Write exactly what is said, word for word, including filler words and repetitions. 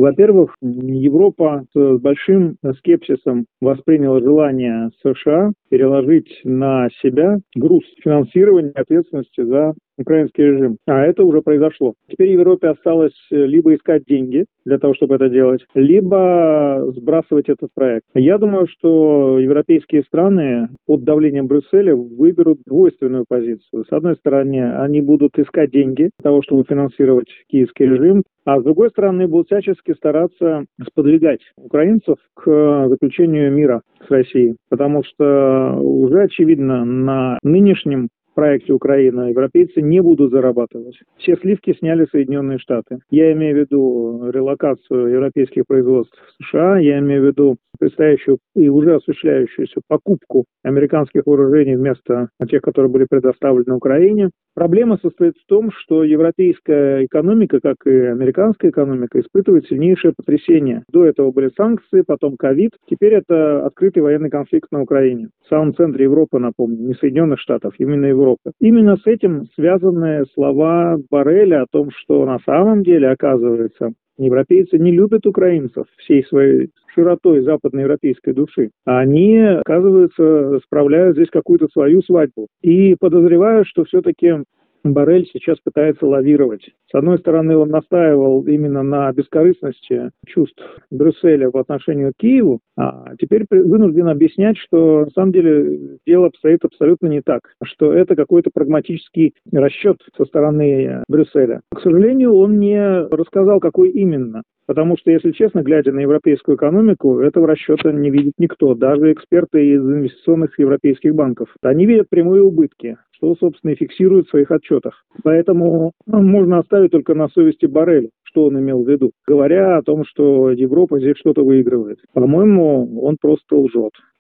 Во-первых, Европа с большим скепсисом восприняла желание США переложить на себя груз финансирования и ответственности за украинский режим. А это уже произошло. Теперь Европе осталось либо искать деньги для того, чтобы это делать, либо сбрасывать этот проект. Я думаю, что европейские страны под давлением Брюсселя выберут двойственную позицию. С одной стороны, они будут искать деньги для того, чтобы финансировать киевский режим, а с другой стороны, будут всячески стараться сподвигать украинцев к заключению мира с Россией. Потому что уже очевидно, на нынешнем проекте Украины европейцы не будут зарабатывать. Все сливки сняли Соединенные Штаты. Я имею в виду релокацию европейских производств в США, я имею в виду предстоящую и уже осуществляющуюся покупку американских вооружений вместо тех, которые были предоставлены Украине. Проблема состоит в том, что европейская экономика, как и американская экономика, испытывает сильнейшее потрясение. До этого были санкции, потом ковид, теперь это открытый военный конфликт на Украине. В самом центре Европы, напомню, не Соединенных Штатов, именно Европы. Именно с этим связаны слова Борреля о том, что на самом деле, оказывается, европейцы не любят украинцев всей своей широтой западноевропейской души. Они, оказывается, справляют здесь какую-то свою свадьбу. И подозреваю, что все-таки Боррель сейчас пытается лавировать. С одной стороны, он настаивал именно на бескорыстности чувств Брюсселя в отношении к Киеву, а теперь вынужден объяснять, что на самом деле дело обстоит абсолютно не так, что это какой-то прагматический расчет со стороны Брюсселя. К сожалению, он не рассказал, какой именно. Потому что, если честно, глядя на европейскую экономику, этого расчета не видит никто, даже эксперты из инвестиционных европейских банков. Они видят прямые убытки, что, собственно, и фиксируют в своих отчетах. Поэтому ну, можно оставить только на совести Борреля, что он имел в виду, говоря о том, что Европа здесь что-то выигрывает. По-моему, он просто лжет.